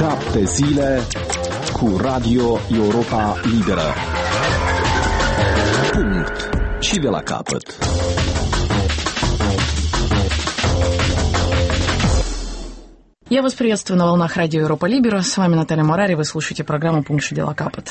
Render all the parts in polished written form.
7 zile cu Radio Europa Liberă. Punct. Și de la capăt. Я вас приветствую на волнах Радио Европа Либера. С вами Наталья Морари. Вы слушаете программу «Пункт и дела капот».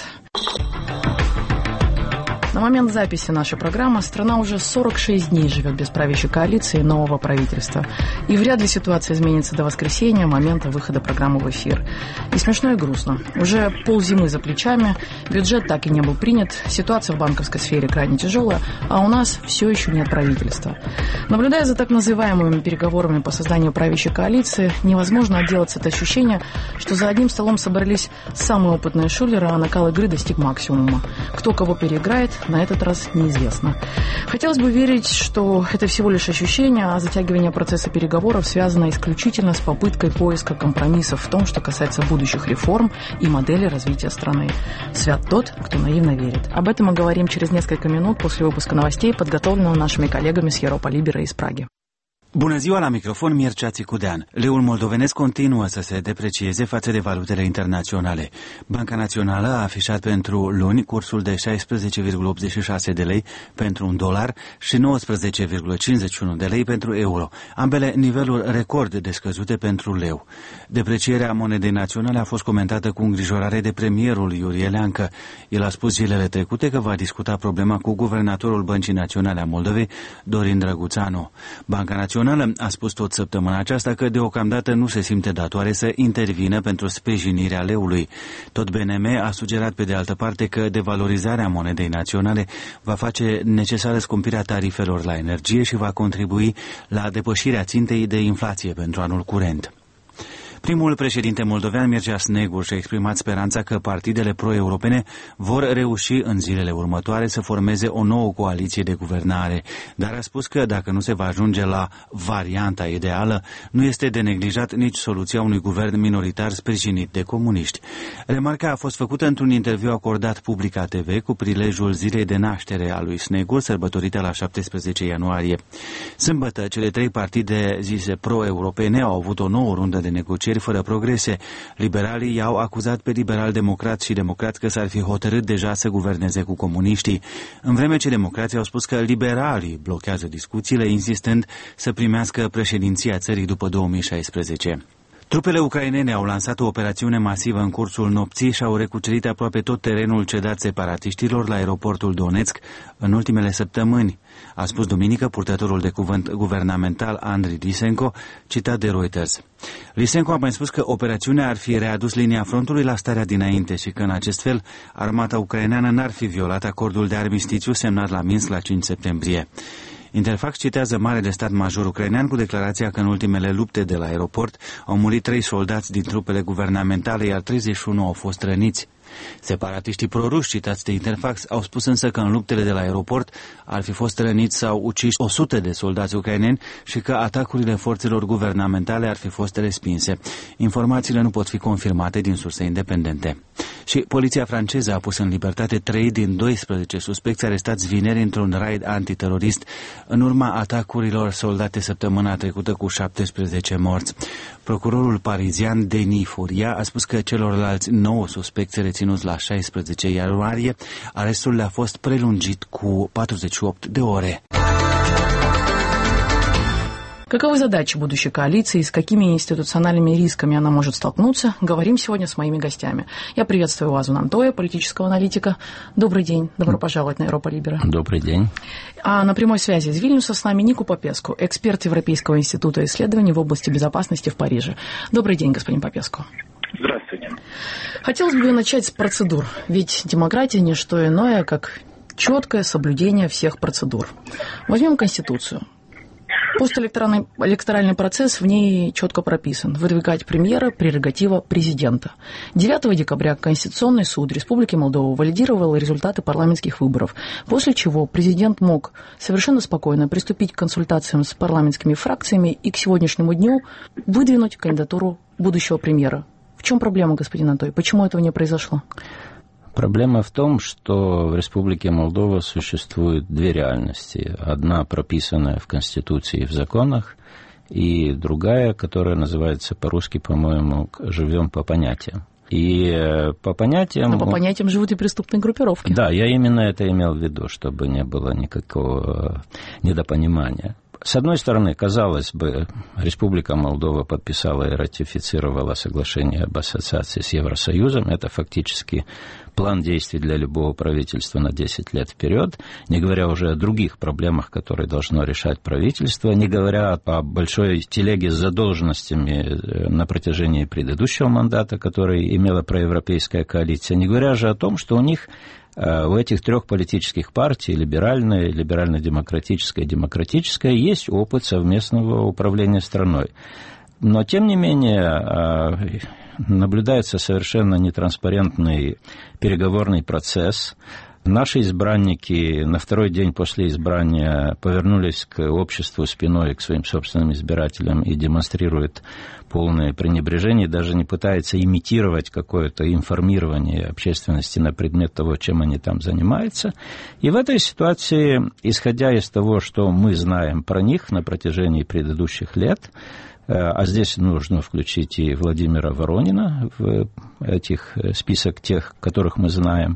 На момент записи нашей программы страна уже 46 дней живет без правящей коалиции и нового правительства. И вряд ли ситуация изменится до воскресенья, момента выхода программы в эфир. И смешно, и грустно. Уже ползимы за плечами, бюджет так и не был принят, ситуация в банковской сфере крайне тяжелая, а у нас все еще нет правительства. Наблюдая за так называемыми переговорами по созданию правящей коалиции, невозможно отделаться от ощущения, что за одним столом собрались самые опытные шулеры, а накал игры достиг максимума. Кто кого переиграет, на этот раз неизвестно. Хотелось бы верить, что это всего лишь ощущение, а затягивание процесса переговоров связано исключительно с попыткой поиска компромиссов в том, что касается будущих реформ и модели развития страны. Свят тот, кто наивно верит. Об этом мы говорим через несколько минут после выпуска новостей, подготовленного нашими коллегами с Europa Libera из Праги. Bună ziua, la microfon Mircea Țicudean. Leul moldovenesc continuă să se deprecieze față de valutele internaționale. Banca Națională a afișat pentru luni cursul de 16,86 de lei pentru un dolar și 19,51 de lei pentru euro, ambele niveluri record de scăzute pentru leu. Deprecierea monedei naționale a fost comentată cu îngrijorare de premierul Iurie Leancă. El a spus zilele trecute că va discuta problema cu guvernatorul Băncii Naționale a Moldovei, Dorin Drăguțanu. Banca Națională a spus tot săptămâna aceasta că deocamdată nu se simte datoare să intervină pentru sprijinirea leului. Tot BNM a sugerat pe de altă parte că devalorizarea monedei naționale va face necesară scumpirea tarifelor la energie și va contribui la depășirea țintei de inflație pentru anul curent. Primul președinte moldovean, Mircea Snegur, și-a exprimat speranța că partidele pro-europene vor reuși în zilele următoare să formeze o nouă coaliție de guvernare, dar a spus că dacă nu se va ajunge la varianta ideală, nu este de neglijat nici soluția unui guvern minoritar sprijinit de comuniști. Remarca a fost făcută într-un interviu acordat Publica TV cu prilejul zilei de naștere a lui Snegur, sărbătorită la 17 ianuarie. Sâmbătă, cele trei partide zise pro-europene au avut o nouă rundă de negocieri fără progrese. Liberalii i-au acuzat pe liberal-democrați și democrați că s-ar fi hotărât deja să guverneze cu comuniștii, în vreme ce democrații au spus că liberalii blochează discuțiile, insistând să primească președinția țării după 2016. Trupele ucrainene au lansat o operațiune masivă în cursul nopții și au recucerit aproape tot terenul cedat separatiștilor la aeroportul Donetsk în ultimele săptămâni, a spus duminică purtătorul de cuvânt guvernamental Andriy Lisenko, citat de Reuters. Lisenko a mai spus că operațiunea ar fi readus linia frontului la starea dinainte și că în acest fel armata ucraineană n-ar fi violat acordul de armistițiu semnat la Minsk la 5 septembrie. Interfax citează Marele Stat Major ucrainean cu declarația că în ultimele lupte de la aeroport au murit 3 soldați din trupele guvernamentale, iar 31 au fost răniți. Separatiștii proruși citați de Interfax au spus însă că în luptele de la aeroport ar fi fost răniți sau uciși 100 de soldați ucraineni și că atacurile forțelor guvernamentale ar fi fost respinse. Informațiile nu pot fi confirmate din surse independente. Și poliția franceză a pus în libertate 3 din 12 suspecți arestați vineri într-un raid antiterorist în urma atacurilor soldate săptămâna trecută cu 17 morți. Procurorul parizian Denis Furia a spus că celorlalți 9 suspecți reținuți la 16 ianuarie, arestul le-a fost prelungit cu 48 de ore. Каковы задачи будущей коалиции и с какими институциональными рисками она может столкнуться, говорим сегодня с моими гостями. Я приветствую Вазу Нантоя, политического аналитика. Добрый день, добро пожаловать на Европа Либера. Добрый день. А на прямой связи из Вильнюса с нами Нику Попеску, эксперт Европейского института исследований в области безопасности в Париже. Добрый день, господин Попеску. Здравствуйте. Хотелось бы начать с процедур, ведь демократия не что иное, как четкое соблюдение всех процедур. Возьмем Конституцию. Постэлекторальный процесс в ней четко прописан. Выдвигать премьера – прерогатива президента. 9 декабря Конституционный суд Республики Молдова валидировал результаты парламентских выборов, после чего президент мог совершенно спокойно приступить к консультациям с парламентскими фракциями и к сегодняшнему дню выдвинуть кандидатуру будущего премьера. В чем проблема, господин Антой? Почему этого не произошло? Проблема в том, что в Республике Молдова существует две реальности. Одна прописанная в Конституции и в законах, и другая, которая называется по-русски, по-моему, «Живем по понятиям». И по понятиям... Но по понятиям живут и преступные группировки. Да, я именно это имел в виду, чтобы не было никакого недопонимания. С одной стороны, казалось бы, Республика Молдова подписала и ратифицировала соглашение об ассоциации с Евросоюзом. Это фактически план действий для любого правительства на 10 лет вперед, не говоря уже о других проблемах, которые должно решать правительство, не говоря о большой телеге с задолженностями на протяжении предыдущего мандата, который имела проевропейская коалиция, не говоря же о том, что у них у этих трех политических партий, либеральной, либерально-демократической и демократической, есть опыт совместного управления страной. Но, тем не менее, наблюдается совершенно нетранспарентный переговорный процесс. Наши избранники на второй день после избрания повернулись к обществу спиной, к своим собственным избирателям и демонстрируют полное пренебрежение, даже не пытаются имитировать какое-то информирование общественности на предмет того, чем они там занимаются. И в этой ситуации, исходя из того, что мы знаем про них на протяжении предыдущих лет, а здесь нужно включить и Владимира Воронина в этих список тех, которых мы знаем,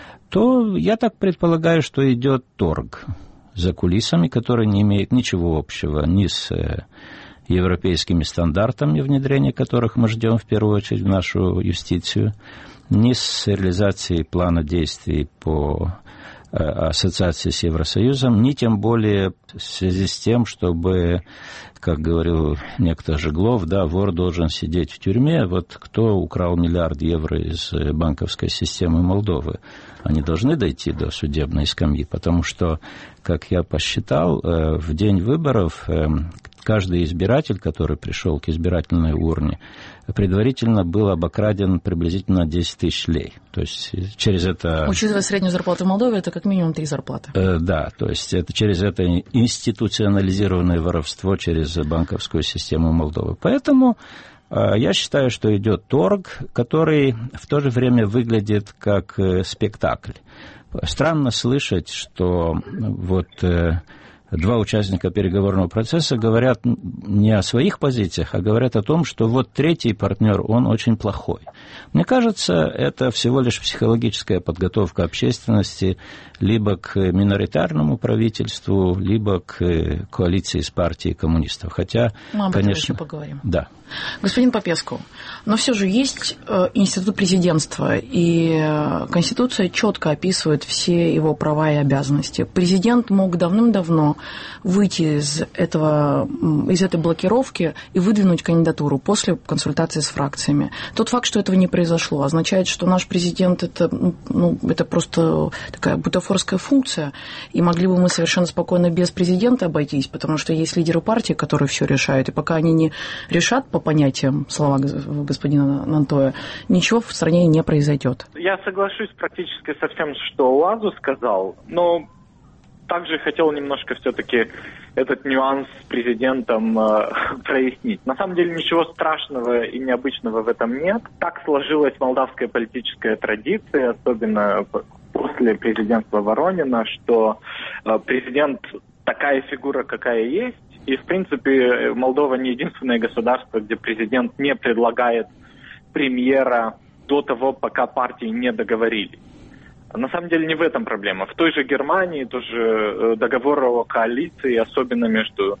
то я так предполагаю, что идет торг за кулисами, который не имеет ничего общего ни с европейскими стандартами, внедрения которых мы ждем в первую очередь в нашу юстицию, ни с реализацией плана действий по ассоциации с Евросоюзом, ни тем более в связи с тем, чтобы, как говорил некто Жеглов, да, вор должен сидеть в тюрьме. Вот кто украл 1 миллиард евро из банковской системы Молдовы, они должны дойти до судебной скамьи, потому что, как я посчитал, в день выборов каждый избиратель, который пришел к избирательной урне, предварительно был обокраден приблизительно 10 тысяч лей. То есть через это... Учитывая среднюю зарплату в Молдове, это как минимум 3 зарплаты. Да, то есть это через это институционализированное воровство через банковскую систему Молдовы. Поэтому я считаю, что идет торг, который в то же время выглядит как спектакль. Странно слышать, что вот... Два участника переговорного процесса говорят не о своих позициях, а говорят о том, что вот третий партнер, он очень плохой. Мне кажется, это всего лишь психологическая подготовка общественности либо к миноритарному правительству, либо к коалиции с партией коммунистов. Хотя, мы об конечно, этом еще поговорим. Да. Господин Попеску, но все же есть институт президентства, и Конституция четко описывает все его права и обязанности. Президент мог давным-давно выйти из этой блокировки и выдвинуть кандидатуру после консультации с фракциями. Тот факт, что этого не произошло, означает, что наш президент это просто такая бутафорская функция, и могли бы мы совершенно спокойно без президента обойтись, потому что есть лидеры партии, которые все решают, и пока они не решат по понятиям слова господина Нантоя, ничего в стране не произойдет. Я соглашусь практически со всем, что Лазу сказал, но также хотел немножко все-таки этот нюанс с президентом прояснить. На самом деле ничего страшного и необычного в этом нет. Так сложилась молдавская политическая традиция, особенно после президентства Воронина, что президент такая фигура, какая есть. И, в принципе, Молдова не единственное государство, где президент не предлагает премьера до того, пока партии не договорились. На самом деле не в этом проблема. В той же Германии тоже договор о коалиции, особенно между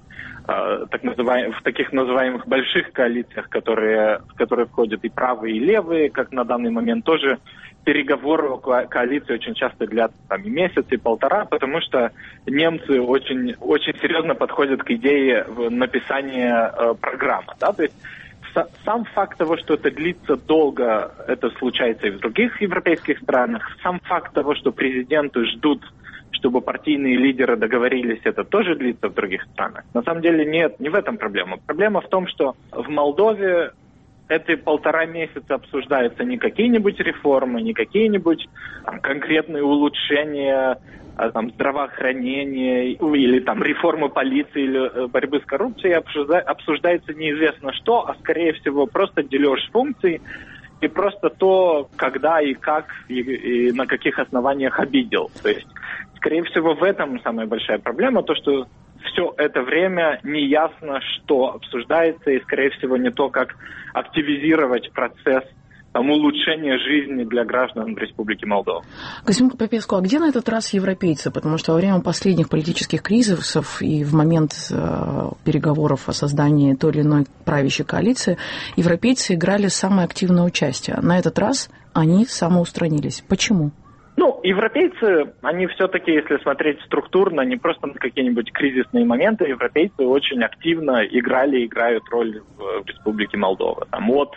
в таких называемых больших коалициях, в которые входят и правые, и левые, как на данный момент, тоже переговоры о коалиции очень часто длятся и месяц, и полтора, потому что немцы очень, очень серьезно подходят к идее написания программы. Да? То есть сам факт того, что это длится долго, это случается и в других европейских странах. Сам факт того, что президенты ждут, чтобы партийные лидеры договорились, это тоже длится в других странах. На самом деле нет, не в этом проблема. Проблема в том, что в Молдове эти 1,5 месяца обсуждаются не какие-нибудь реформы, не какие-нибудь конкретные улучшения здравоохранения или реформы полиции или борьбы с коррупцией. Обсуждается неизвестно что, а скорее всего просто дележ функций и просто то, когда и как и на каких основаниях обидел. То есть, скорее всего, в этом самая большая проблема, то, что все это время неясно, что обсуждается, и, скорее всего, не то, как активизировать процесс улучшения жизни для граждан Республики Молдова. Господин Попеску, а где на этот раз европейцы? Потому что во время последних политических кризисов и в момент переговоров о создании той или иной правящей коалиции европейцы играли самое активное участие. На этот раз они самоустранились. Почему? Европейцы, они все-таки, если смотреть структурно, не просто на какие-нибудь кризисные моменты, европейцы очень активно играют роль в Республике Молдова. От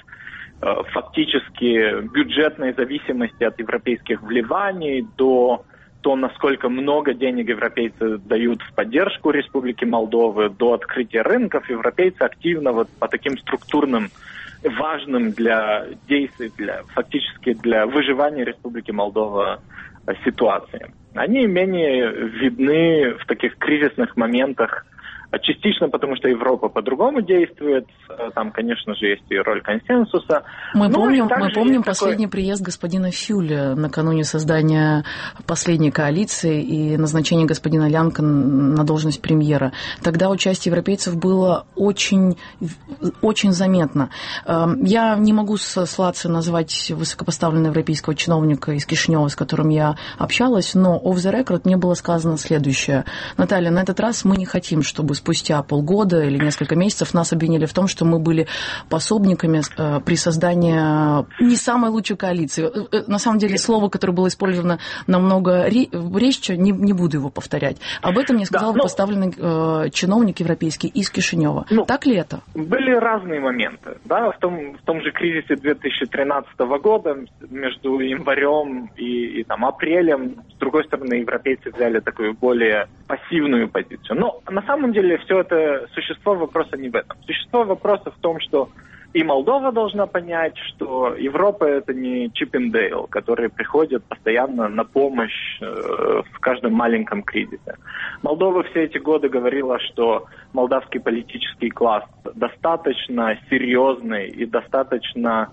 фактически бюджетной зависимости от европейских вливаний до то, насколько много денег европейцы дают в поддержку Республики Молдовы, до открытия рынков, европейцы активно по таким структурным, важным для действий, фактически для выживания Республики Молдова ситуации. Они менее видны в таких кризисных моментах, частично потому, что Европа по-другому действует. Там, конечно же, есть и роль консенсуса. Мы помним последний приезд господина Фюля накануне создания последней коалиции и назначения господина Лянка на должность премьера. Тогда участие европейцев было очень, очень заметно. Я не могу сослаться назвать высокопоставленного европейского чиновника из Кишинева, с которым я общалась, но off the record мне было сказано следующее. Наталья, на этот раз мы не хотим, чтобы спустя полгода или несколько месяцев нас обвинили в том, что мы были пособниками при создании не самой лучшей коалиции. На самом деле слово, которое было использовано намного резче, не буду его повторять. Об этом мне сказал поставленный чиновник европейский из Кишинева. Так ли это? Были разные моменты. Да? В том же кризисе 2013 года между январем и апрелем, с другой стороны, европейцы взяли такую более пассивную позицию. Но на самом деле все это, существо вопроса не в этом. Существо вопроса в том, что и Молдова должна понять, что Европа — это не Чип и Дейл, которые приходят постоянно на помощь в каждом маленьком кризисе. Молдова все эти годы говорила, что молдавский политический класс достаточно серьезный и достаточно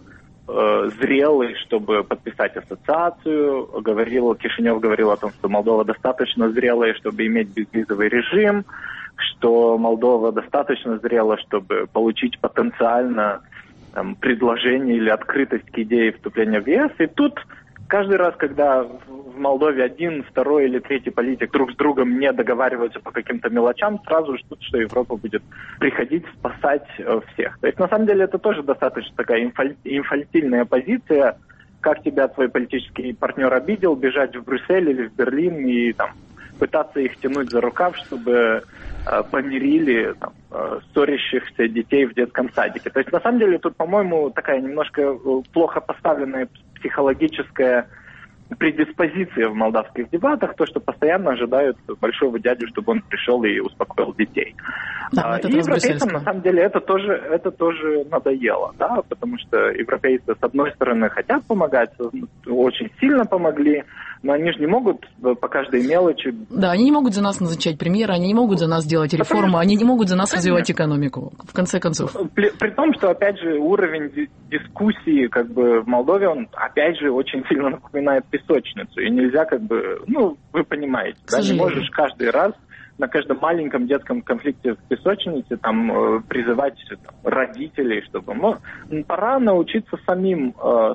зрелый, чтобы подписать ассоциацию. Кишинев говорил о том, что Молдова достаточно зрелая, чтобы иметь безвизовый режим, что Молдова достаточно зрела, чтобы получить потенциально предложение или открытость к идее вступления в ЕС. И тут каждый раз, когда в Молдове один, второй или третий политик друг с другом не договариваются по каким-то мелочам, сразу ждут, что Европа будет приходить спасать всех. То есть, на самом деле, это тоже достаточно такая инфантильная позиция. Как тебя твой политический партнер обидел, бежать в Брюссель или в Берлин и пытаться их тянуть за рукав, чтобы помирили ссорящихся детей в детском садике. То есть, на самом деле, тут, по-моему, такая немножко плохо поставленная психологическая предиспозиция в молдавских дебатах, то, что постоянно ожидают большого дядю, чтобы он пришел и успокоил детей. Да, и европейцам, на самом деле, это тоже надоело, да, потому что европейцы, с одной стороны, хотят помогать, очень сильно помогли, но они же не могут по каждой мелочи... Да, они не могут за нас назначать премьера, они не могут за нас делать реформы, они не могут за нас развивать экономику, в конце концов. При том, что, опять же, уровень дискуссии в Молдове, он, опять же, очень сильно напоминает песочницу, и нельзя вы понимаете, да, не можешь каждый раз на каждом маленьком детском конфликте в песочнице призывать родителей, чтобы... пора научиться самим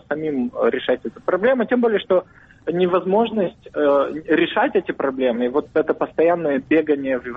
решать эту проблему, тем более, что невозможность решать эти проблемы, и вот это постоянное бегание в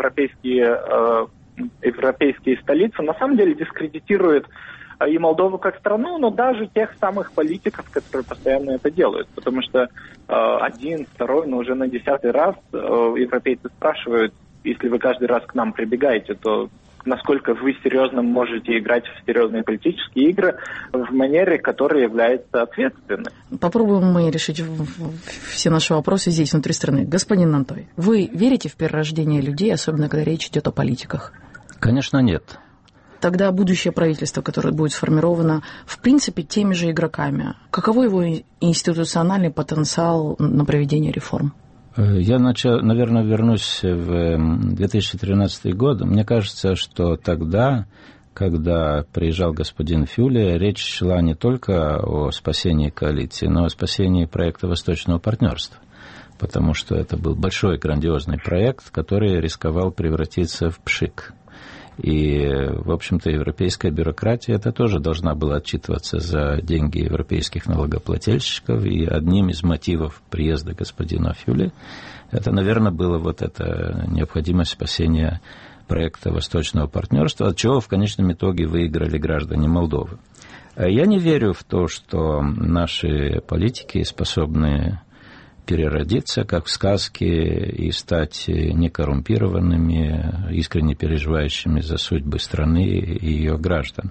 европейские столицы, на самом деле дискредитирует и Молдову как страну, но даже тех самых политиков, которые постоянно это делают. Потому что один, второй, но уже на 10-й раз европейцы спрашивают, если вы каждый раз к нам прибегаете, то насколько вы серьезно можете играть в серьезные политические игры в манере, которая является ответственной. Попробуем мы решить все наши вопросы здесь, внутри страны. Господин Нантой, вы верите в перерождение людей, особенно когда речь идет о политиках? Конечно, нет. Тогда будущее правительство, которое будет сформировано, в принципе, теми же игроками, каково его институциональный потенциал на проведение реформ? Я, наверное, вернусь в 2013 год. Мне кажется, что тогда, когда приезжал господин Фюле, речь шла не только о спасении коалиции, но и о спасении проекта Восточного партнерства. потому что это был большой грандиозный проект, который рисковал превратиться в пшик. И, в общем-то, европейская бюрократия это тоже должна была отчитываться за деньги европейских налогоплательщиков. И одним из мотивов приезда господина Фюле это, наверное, было вот эта необходимость спасения проекта Восточного партнерства, от чего в конечном итоге выиграли граждане Молдовы. Я не верю в то, что наши политики способны переродиться, как в сказке, и стать некоррумпированными, искренне переживающими за судьбы страны и ее граждан.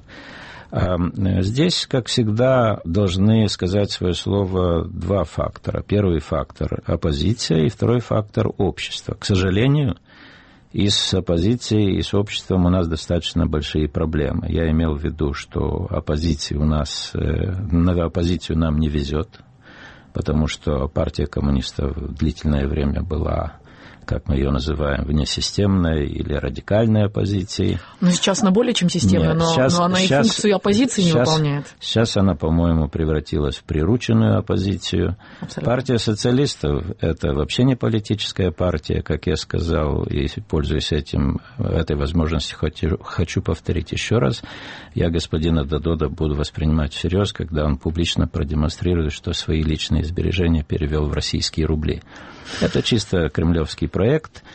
Здесь, как всегда, должны сказать свое слово два фактора. Первый фактор – оппозиция, и второй фактор – общество. К сожалению, и с оппозицией, и с обществом у нас достаточно большие проблемы. Я имел в виду, что оппозиции у нас, на оппозицию нам не везет, потому что партия коммунистов длительное время была, как мы ее называем, внесистемной или радикальной оппозицией. Но сейчас она более чем системная, но она и функцию оппозиции не выполняет. Сейчас она, по-моему, превратилась в прирученную оппозицию. Абсолютно. Партия социалистов – это вообще не политическая партия, как я сказал, и, пользуясь этой возможностью, хочу повторить еще раз. Я господина Додода буду воспринимать всерьез, когда он публично продемонстрирует, что свои личные сбережения перевел в российские рубли. Это чисто кремлевский проект,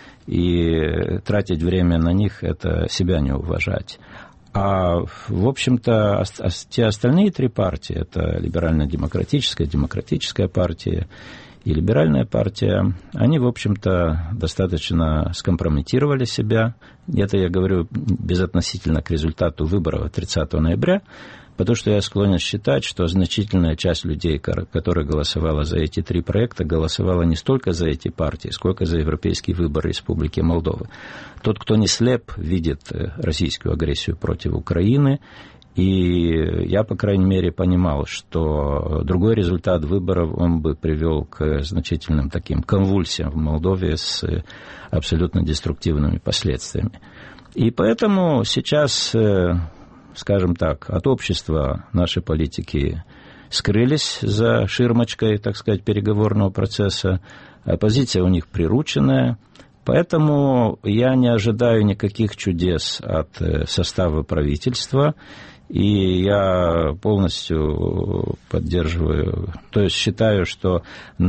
и тратить время на них – это себя не уважать. А, в общем-то, те остальные три партии – это либерально-демократическая, демократическая партия и либеральная партия, они, в общем-то, достаточно скомпрометировали себя. Это я говорю безотносительно к результату выборов 30 ноября, потому что я склонен считать, что значительная часть людей, которая голосовала за эти три проекта, голосовала не столько за эти партии, сколько за европейский выбор Республики Молдовы. Тот, кто не слеп, видит российскую агрессию против Украины, и я, по крайней мере, понимал, что другой результат выборов, он бы привел к значительным таким конвульсиям в Молдове с абсолютно деструктивными последствиями. И поэтому сейчас, скажем так, от общества наши политики скрылись за ширмочкой, так сказать, переговорного процесса. Оппозиция у них прирученная. Поэтому я не ожидаю никаких чудес от состава правительства. И я полностью поддерживаю, то есть считаю, что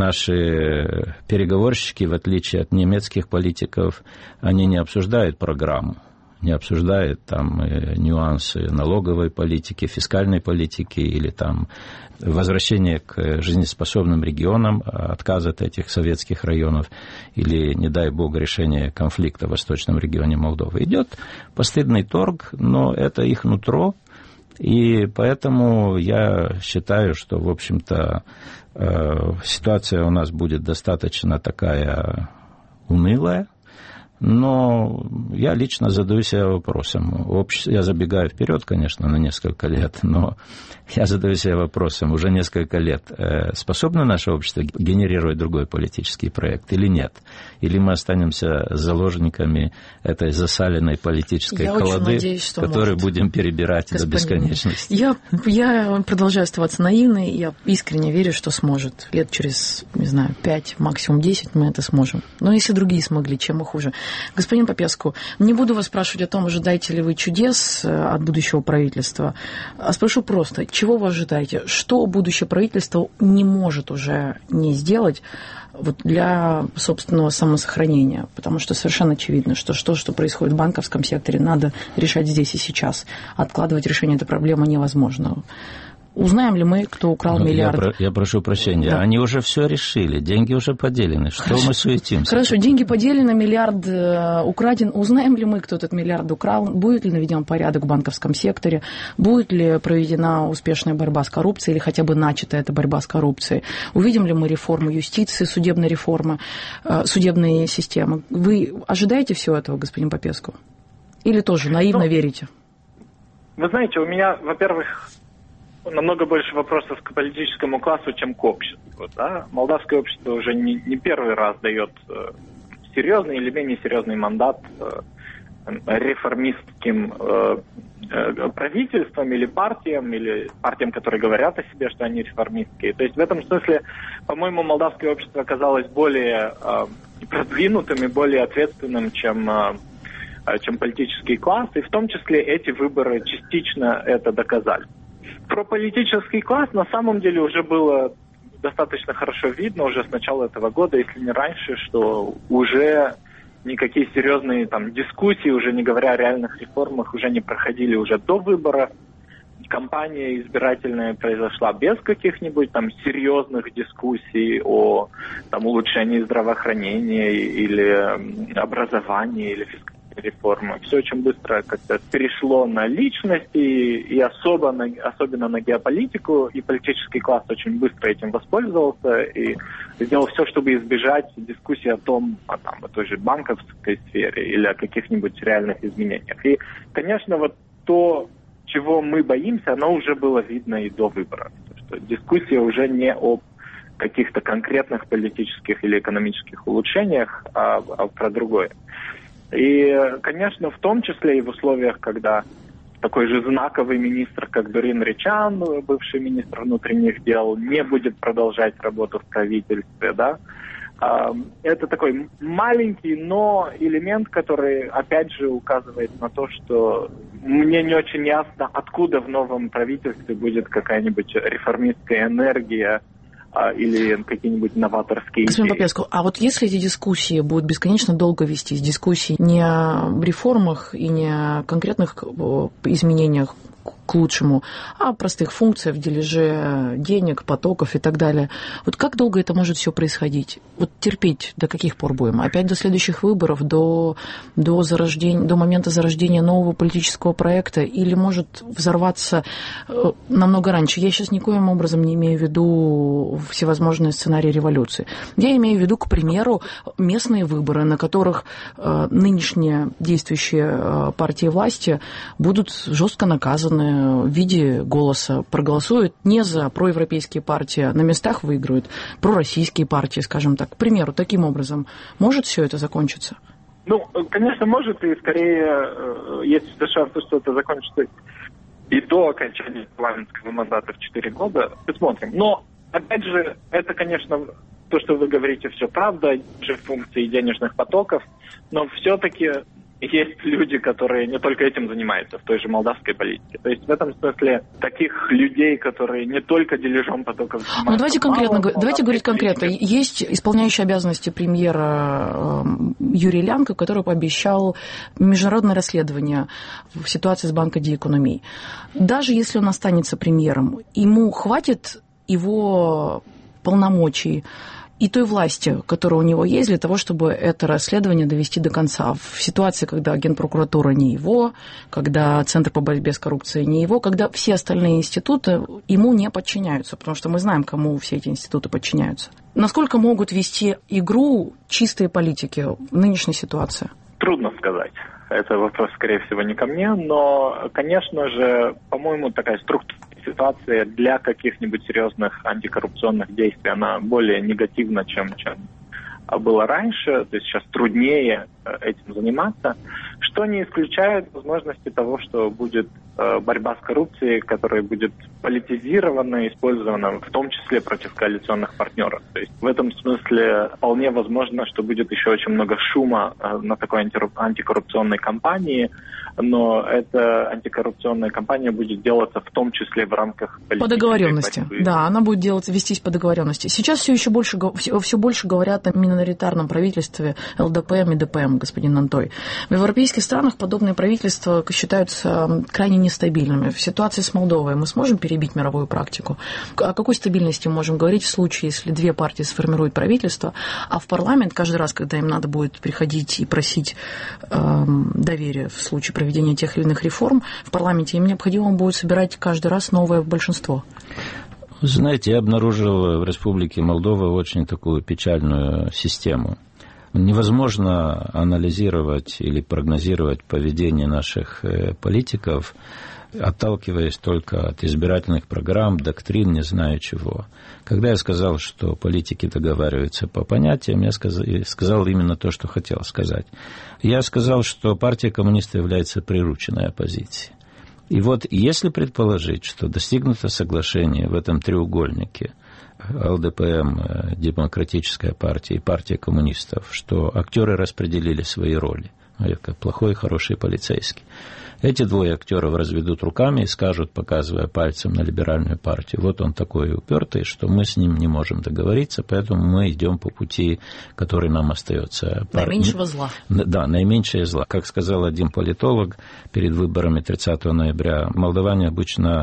наши переговорщики, в отличие от немецких политиков, они не обсуждают программу, не обсуждают там нюансы налоговой политики, фискальной политики или там возвращение к жизнеспособным регионам, отказ от этих советских районов или, не дай бог, решение конфликта в восточном регионе Молдовы. Идет постыдный торг, но это их нутро. И поэтому я считаю, что, в общем-то, ситуация у нас будет достаточно такая унылая, но я лично задаю себе вопросом. Я забегаю вперед, конечно, на несколько лет, но я задаю себе вопросом уже несколько лет, способно наше общество генерировать другой политический проект или нет? Или мы останемся заложниками этой засаленной политической колоды, которую будем перебирать до бесконечности? Я продолжаю оставаться наивной, я искренне верю, что сможет. Лет через, не знаю, 5, максимум 10 мы это сможем. Но если другие смогли, чем мы хуже? Господин Попеску, не буду вас спрашивать о том, ожидаете ли вы чудес от будущего правительства, а спрошу просто, чего вы ожидаете? Что будущее правительство не может уже не сделать вот для собственного самосохранения? Потому что совершенно очевидно, что что происходит в банковском секторе, надо решать здесь и сейчас. Откладывать решение этой проблемы невозможно. Узнаем ли мы, кто украл миллиард? Я прошу прощения, да. Они уже все решили, деньги уже поделены. Что мы суетимся? Хорошо, деньги поделены, миллиард украден. Узнаем ли мы, кто этот миллиард украл? Будет ли наведен порядок в банковском секторе? Будет ли проведена успешная борьба с коррупцией или хотя бы начата эта борьба с коррупцией? Увидим ли мы реформу юстиции, судебной реформы, судебной системы? Вы ожидаете всего этого, господин Попеску? Или тоже наивно верите? Вы знаете, у меня, во-первых, намного больше вопросов к политическому классу, чем к обществу. Да? Молдавское общество уже не первый раз дает серьезный или менее серьезный мандат реформистским правительствам или партиям, которые говорят о себе, что они реформистские. То есть в этом смысле, по-моему, молдавское общество оказалось более продвинутым и более ответственным, чем политический класс, и в том числе эти выборы частично это доказали. Про политический класс на самом деле уже было достаточно хорошо видно уже с начала этого года, если не раньше, что уже никакие серьезные дискуссии, уже не говоря о реальных реформах, уже не проходили уже до выборов. Кампания избирательная произошла без каких-нибудь серьезных дискуссий о улучшении здравоохранения или образования или фискальной реформы. Все очень быстро как-то перешло на личности и особенно на геополитику, и политический класс очень быстро этим воспользовался и сделал все, чтобы избежать дискуссии о той же банковской сфере или о каких-нибудь реальных изменениях. И, конечно, вот то, чего мы боимся, оно уже было видно и до выборов. Что дискуссия уже не о каких-то конкретных политических или экономических улучшениях, а про другое. И, конечно, в том числе и в условиях, когда такой же знаковый министр, как Дорин Ричан, бывший министр внутренних дел, не будет продолжать работу в правительстве, да, это такой маленький, но элемент, который, опять же, указывает на то, что мне не очень ясно, откуда в новом правительстве будет какая-нибудь реформистская энергия, или какие-нибудь новаторские Господин идеи. Попеску, а вот если эти дискуссии будут бесконечно долго вестись, дискуссии не о реформах и не о конкретных изменениях к лучшему, а о простых функциях в дележе денег, потоков и так далее. Вот как долго это может все происходить? Вот терпеть до каких пор будем? Опять до следующих выборов, до момента зарождения нового политического проекта, или может взорваться намного раньше? Я сейчас никоим образом не имею в виду всевозможные сценарии революции. Я имею в виду, к примеру, местные выборы, на которых нынешние действующие партии власти будут жестко наказаны в виде голоса, проголосуют не за проевропейские партии, на местах выиграют пророссийские партии, скажем так. К примеру, таким образом может все это закончиться? Ну, конечно, может, и скорее есть шансы, что это закончится и до окончания парламентского мандата в 4 года. Посмотрим. Но, опять же, это, конечно, то, что вы говорите, все правда, же функции денежных потоков, но все-таки есть люди, которые не только этим занимаются в той же молдавской политике. То есть в этом смысле таких людей, которые не только дележом потоков занимаются. Ну, давайте говорить конкретно. Есть исполняющий обязанности премьера Юрий Лянко, который пообещал международное расследование в ситуации с Банка Ди Экономии. Даже если он останется премьером, ему хватит его полномочий и той власти, которая у него есть, для того, чтобы это расследование довести до конца. В ситуации, когда Генпрокуратура не его, когда Центр по борьбе с коррупцией не его, когда все остальные институты ему не подчиняются, потому что мы знаем, кому все эти институты подчиняются. Насколько могут вести игру чистые политики в нынешней ситуации? Трудно сказать. Это вопрос, скорее всего, не ко мне, но, конечно же, по-моему, такая структура ситуация для каких-нибудь серьезных антикоррупционных действий, она более негативна, чем было раньше, то есть сейчас труднее этим заниматься, что не исключает возможности того, что будет борьба с коррупцией, которая будет политизирована и использована в том числе против коалиционных партнеров. То есть в этом смысле вполне возможно, что будет еще очень много шума на такой антикоррупционной кампании, но эта антикоррупционная кампания будет делаться в том числе в рамках политической по договоренности. борьбы. Да, она будет вестись по договоренности. Сейчас все больше говорят о миноритарном правительстве ЛДПМ и ДПМ, господин Нантой. В европейских странах подобные правительства считаются крайне нестабильными. В ситуации с Молдовой мы сможем перебить мировую практику? О какой стабильности мы можем говорить в случае, если две партии сформируют правительство, а в парламент каждый раз, когда им надо будет приходить и просить доверия в случае проведения тех или иных реформ, в парламенте им необходимо будет собирать каждый раз новое большинство? Знаете, я обнаружил в Республике Молдова очень такую печальную систему. Невозможно анализировать или прогнозировать поведение наших политиков, отталкиваясь только от избирательных программ, доктрин, не знаю чего. Когда я сказал, что политики договариваются по понятиям, я сказал именно то, что хотел сказать. Я сказал, что партия коммунистов является прирученной оппозицией. И вот если предположить, что достигнуто соглашение в этом треугольнике ЛДПМ, Демократическая партия и партия коммунистов, что актеры распределили свои роли, как плохой и хороший полицейский, эти двое актеров разведут руками и скажут, показывая пальцем на либеральную партию, вот он такой упертый, что мы с ним не можем договориться, поэтому мы идем по пути, который нам остается. Наименьшего зла. Да, наименьшее зло. Как сказал один политолог перед выборами 30 ноября, молдаване обычно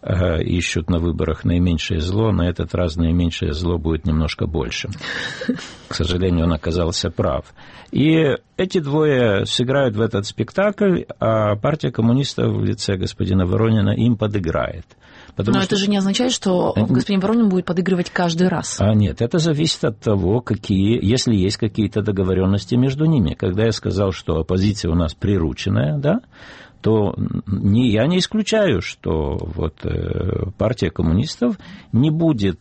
ищут на выборах наименьшее зло, на этот раз наименьшее зло будет немножко больше. К сожалению, он оказался прав. И эти двое сыграют в этот спектакль, а партия коммунистов в лице господина Воронина им подыграет. Но это же не означает, что господин Воронин будет подыгрывать каждый раз. Нет, это зависит от того, если есть какие-то договоренности между ними. Когда я сказал, что оппозиция у нас прирученная, да, то я не исключаю, что вот партия коммунистов не будет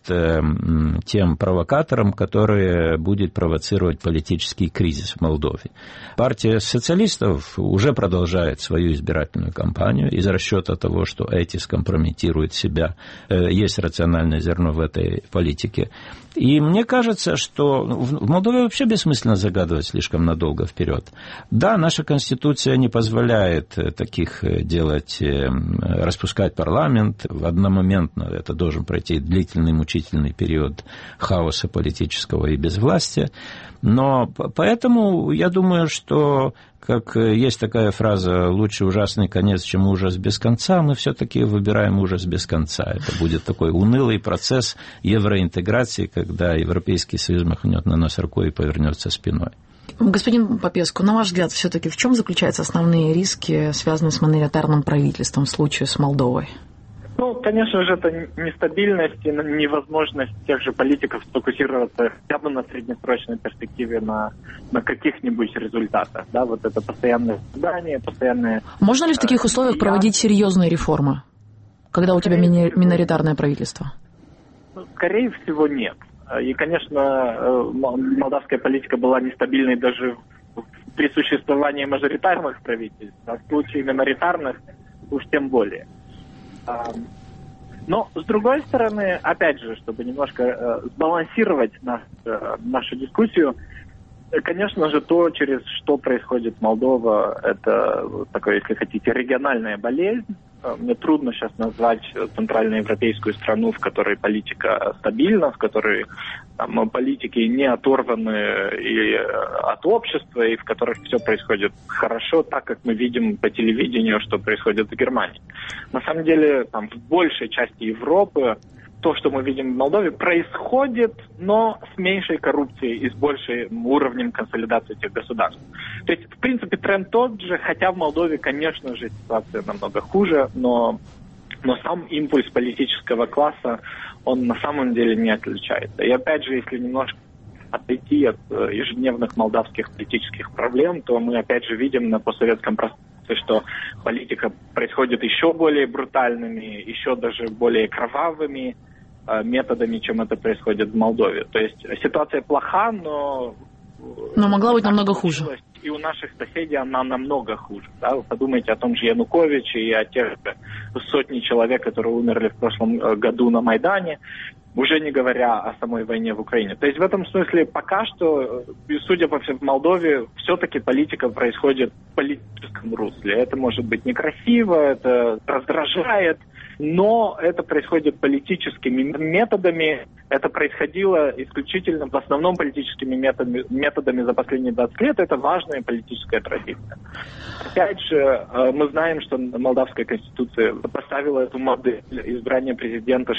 тем провокатором, который будет провоцировать политический кризис в Молдове. Партия социалистов уже продолжает свою избирательную кампанию из расчета того, что эти скомпрометируют себя. Есть рациональное зерно в этой политике. И мне кажется, что в Молдове вообще бессмысленно загадывать слишком надолго вперед. Да, наша Конституция не позволяет таких делать, распускать парламент. Одномоментно это должен пройти длительный, мучительный период хаоса политического и безвластия. Но поэтому я думаю, что, как есть такая фраза, лучше ужасный конец, чем ужас без конца, мы все-таки выбираем ужас без конца. Это будет такой унылый процесс евроинтеграции, когда Европейский Союз махнет на нас рукой и повернется спиной. Господин Попеску, на ваш взгляд, все-таки в чем заключаются основные риски, связанные с монетарным правительством в случае с Молдовой? Конечно же, это нестабильность и невозможность тех же политиков сфокусироваться хотя бы на среднесрочной перспективе на каких-нибудь результатах. Да, вот это постоянное ожидание, постоянное... Можно ли в таких условиях проводить серьезные реформы, когда у тебя миноритарное правительство? Скорее всего, нет. И, конечно, молдавская политика была нестабильной даже при существовании мажоритарных правительств, а в случае миноритарных уж тем более. Но, с другой стороны, опять же, чтобы немножко сбалансировать нашу дискуссию, конечно же, то, через что происходит Молдова, это такое, если хотите, региональная болезнь. Мне трудно сейчас назвать центральноевропейскую страну, в которой политика стабильна, в которой там, политики не оторваны и от общества, и в которых все происходит хорошо, так как мы видим по телевидению, что происходит в Германии. На самом деле, там, в большей части Европы то, что мы видим в Молдове, происходит, но с меньшей коррупцией и с большим уровнем консолидации этих государств. То есть, в принципе, тренд тот же, хотя в Молдове, конечно же, ситуация намного хуже, но сам импульс политического класса, он на самом деле не отличается. И опять же, если немножко отойти от ежедневных молдавских политических проблем, то мы опять же видим на постсоветском пространстве, что политика происходит еще более брутальными, еще даже более кровавыми методами, чем это происходит в Молдове. То есть ситуация плоха, но могла быть намного хуже. И у наших соседей она намного хуже. Да? Вы подумайте о том же Януковиче и о тех сотни человек, которые умерли в прошлом году на Майдане, уже не говоря о самой войне в Украине. То есть в этом смысле пока что, судя по всему, в Молдове все-таки политика происходит в политическом русле. Это может быть некрасиво, это раздражает, но это происходит политическими методами. Это происходило исключительно, в основном политическими методами за последние 20 лет. Это важная политическая традиция. Опять же, мы знаем, что Молдавская конституция поставила эту модель избрания президента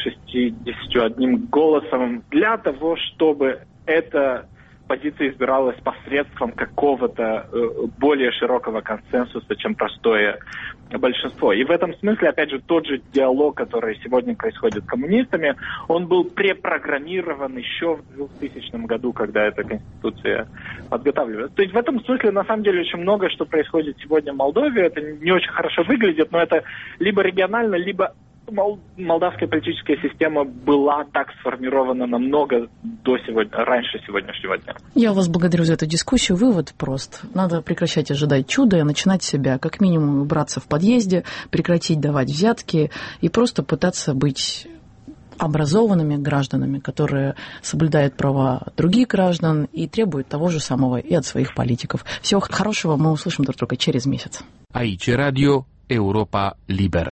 61 голосом для того, чтобы эта позиция избиралась посредством какого-то более широкого консенсуса, чем простое большинство. И в этом смысле, опять же, тот же диалог, который сегодня происходит с коммунистами, он был препрограммирован еще в 2000 году, когда эта конституция подготавливалась. То есть в этом смысле, на самом деле, очень много, что происходит сегодня в Молдове. Это не очень хорошо выглядит, но это либо регионально, либо молдавская политическая система была так сформирована намного раньше сегодняшнего дня. Я вас благодарю за эту дискуссию. Вывод прост. Надо прекращать ожидать чуда и начинать с себя. Как минимум убраться в подъезде, прекратить давать взятки и просто пытаться быть образованными гражданами, которые соблюдают права других граждан и требуют того же самого и от своих политиков. Всего хорошего, мы услышим друг друга через месяц. Aici Radio Europa Liberă.